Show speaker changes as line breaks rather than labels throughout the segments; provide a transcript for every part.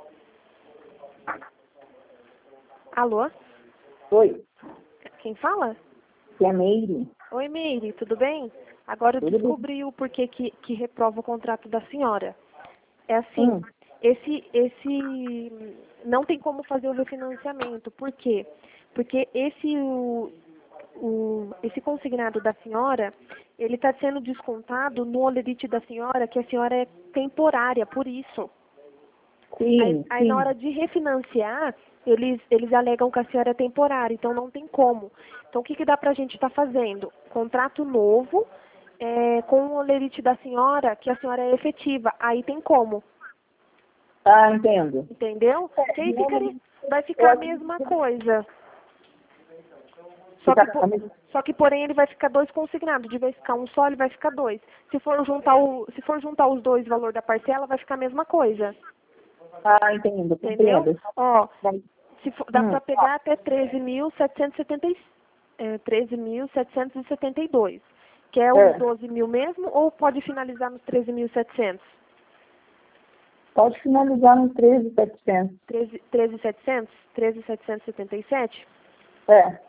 Alô?
Oi,
Quem fala?
que é a Meire.
Oi, Meire, tudo bem? Agora eu
Tudo bem?
descobri o porquê que reprova o contrato da senhora. É assim,
Hum.
esse não tem como fazer o refinanciamento. Por quê? Porque esse consignado da senhora, ele está sendo descontado no holerite da senhora, que a senhora é temporária, por isso.
Sim,
Aí na
sim.
hora de refinanciar, eles alegam que a senhora é temporária, então não tem como. Então o que dá pra gente estar fazendo? Contrato novo, com o holerite da senhora, que a senhora é efetiva. Aí tem como,
Ah, entendo.
entendeu? Que aí vai
Eu
ficar a
acredito
mesma
que
coisa. Só
fica
que,
a mesma-
só que porém ele vai ficar dois consignados. De vez ficar um só, ele vai ficar dois. Se for juntar os dois valor da parcela, vai ficar a mesma coisa.
Ah, entendo,
Entendeu?
compreendo.
Ó,
Mas,
se for, dá para pegar até 13.772. Quer os
é,
12 mil mesmo ou pode finalizar nos 13.700?
pode finalizar no 13.700.
13.700? 13.777?
É.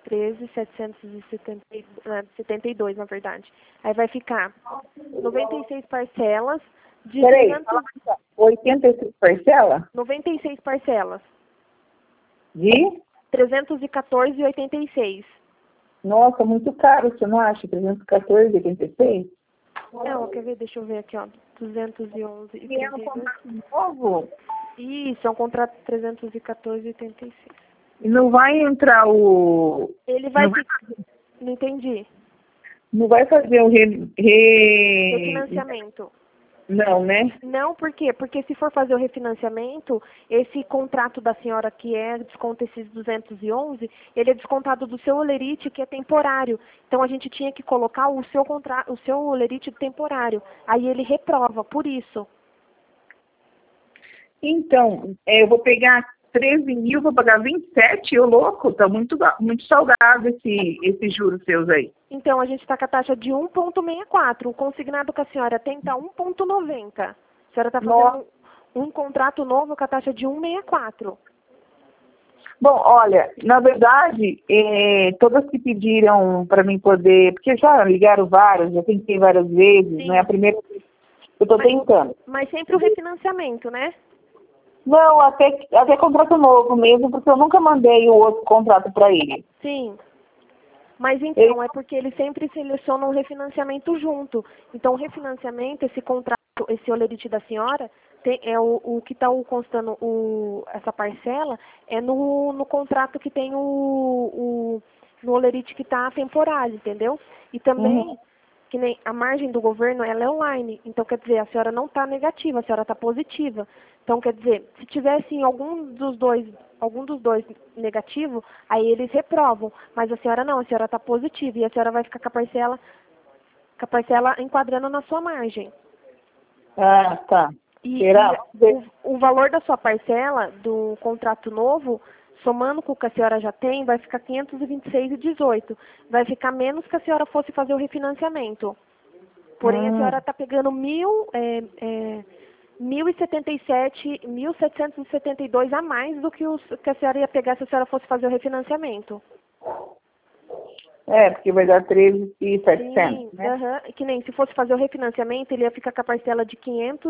13.772, na verdade. Aí vai ficar 96 parcelas de
Peraí, 86 parcela?
96 parcelas.
De?
314,86.
Nossa, muito caro, você não acha? 314,86?
Não, quer ver? Deixa eu ver aqui, ó. 211 e
E é um
32.
contrato novo?
Isso, é um contrato 314,86.
E não vai entrar o...
Ele vai ficar... Não entendi.
Não vai fazer o
Refinanciamento.
Não, né?
Não, por quê? Porque se for fazer o refinanciamento, esse contrato da senhora que desconta esses 211, ele é descontado do seu holerite, que é temporário. Então a gente tinha que colocar o seu holerite temporário. Aí ele reprova, por isso.
Então, eu vou pegar 13 mil, vou pagar 27, ô louco, tá muito salgado esse juros seus aí.
Então a gente está com a taxa de 1,64. O consignado que a senhora tem está 1,90. A senhora está fazendo um contrato novo com a taxa de 1,64.
Bom, olha, na verdade, todas que pediram para mim poder, porque já ligaram várias, já tentei várias vezes,
Sim.
não é a primeira vez que eu estou tentando.
Mas sempre o refinanciamento, né?
Não, até contrato novo mesmo, porque eu nunca mandei o outro contrato para ele.
Sim. Mas então, é porque eles sempre selecionam o refinanciamento junto. Então, o refinanciamento, esse contrato, esse holerite da senhora, é o que está constando essa parcela, é no contrato que tem no holerite que está temporário, entendeu? E também, que nem a margem do governo, ela é online. Então, quer dizer, a senhora não está negativa, a senhora está positiva. Então, quer dizer, se tivesse algum dos dois negativo, aí eles reprovam. Mas a senhora não, a senhora está positiva e a senhora vai ficar com a parcela enquadrando na sua margem.
Ah, tá.
E
Será?
o valor da sua parcela do contrato novo, somando com o que a senhora já tem, vai ficar 526,18. Vai ficar menos que a senhora fosse fazer o refinanciamento. Porém, a senhora está pegando 1.772 a mais do que que a senhora ia pegar se a senhora fosse fazer o refinanciamento.
Porque vai dar 13.700,
Sim,
né?
que nem se fosse fazer o refinanciamento, ele ia ficar com a parcela de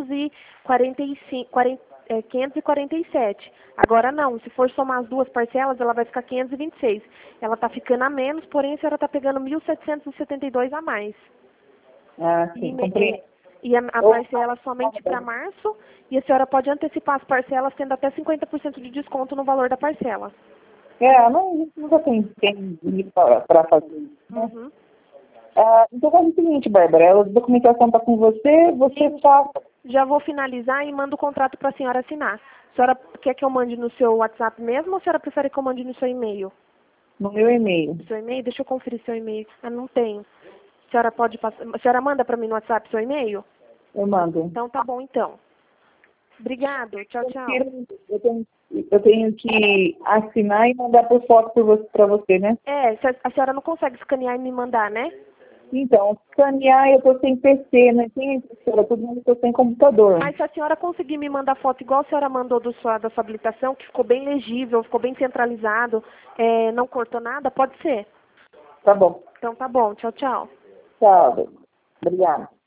547. Agora não, se for somar as duas parcelas, ela vai ficar 526. Ela está ficando a menos, porém a senhora está pegando 1.772 a mais.
Ah, sim, compreendo.
E a parcela somente para março, e a senhora pode antecipar as parcelas tendo até 50% de desconto no valor da parcela.
Não, nunca tem para fazer isso, né?
Uhum.
Então faz o seguinte, Bárbara, a documentação está com você faça.
Já vou finalizar e mando o contrato para a senhora assinar. A senhora quer que eu mande no seu WhatsApp mesmo ou a senhora prefere que eu mande no seu e-mail?
No meu e-mail.
Seu e-mail? Deixa eu conferir seu e-mail. Não tenho. A senhora pode passar. A senhora manda para mim no WhatsApp seu e-mail?
Eu mando.
Então tá bom então. Obrigado. Tchau, tchau.
Eu tenho que assinar e mandar por foto para você, né?
A senhora não consegue escanear e me mandar, né?
Então, escanear eu tô sem PC, não tem impressora, todo mundo tô sem computador.
Mas se a senhora conseguir me mandar foto igual a senhora mandou da sua habilitação, que ficou bem legível, ficou bem centralizado, não cortou nada, pode ser.
Tá bom.
Então tá bom, tchau, tchau.
Tchau. Obrigada.